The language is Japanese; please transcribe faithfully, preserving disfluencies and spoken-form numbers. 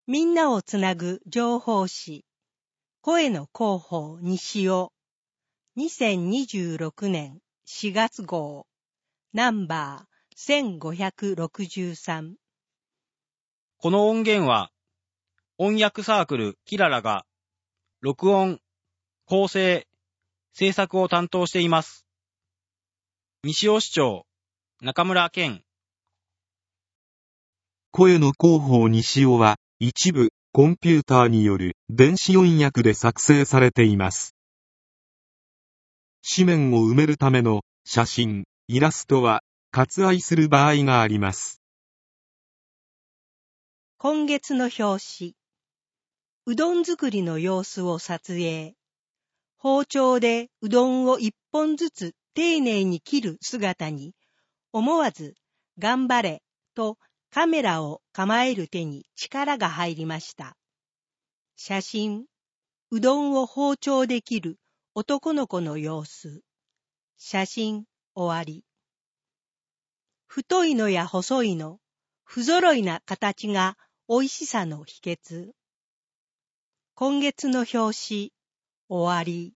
みんなをつなぐ情報誌、声の広報西尾、にせんにじゅうろくねんしがつ号、ナンバーせんごひゃくろくじゅうさん。 この音源は、音訳サークルキララが、録音、構成、制作を担当しています。西尾市長、中村健。 声の広報西尾は、一部、コンピューターによる電子音訳で作成されています。紙面を埋めるための写真、イラストは割愛する場合があります。 今月の表紙。うどん作りの様子を撮影。包丁でうどんを一本ずつ丁寧に切る姿に、思わず頑張れとカメラを構える手に力が入りました。写真。うどんを包丁で切る男の子の様子。写真終わり。太いのや細いの、不揃いな形が美味しさの秘訣。今月の表紙終わり。